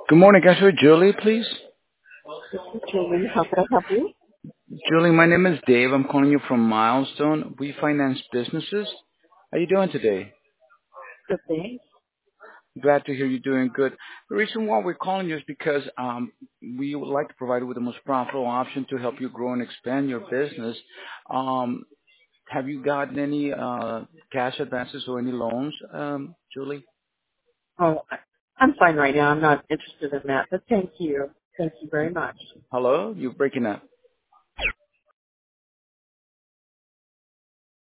Good morning. Can I speak with Julie, please? This is Julie. How can I help you? Julie, my name is Dave. I'm calling you from Milestone. We finance businesses. How you doing today? Good thing. Glad to hear you're doing good. The reason why we're calling you is because we would like to provide you with the most profitable option to help you grow and expand your business. Um, have you gotten any cash advances or any loans, Julie? Oh, I'm fine right now. I'm not interested in that, but thank you. Thank you very much. Hello? You're breaking up.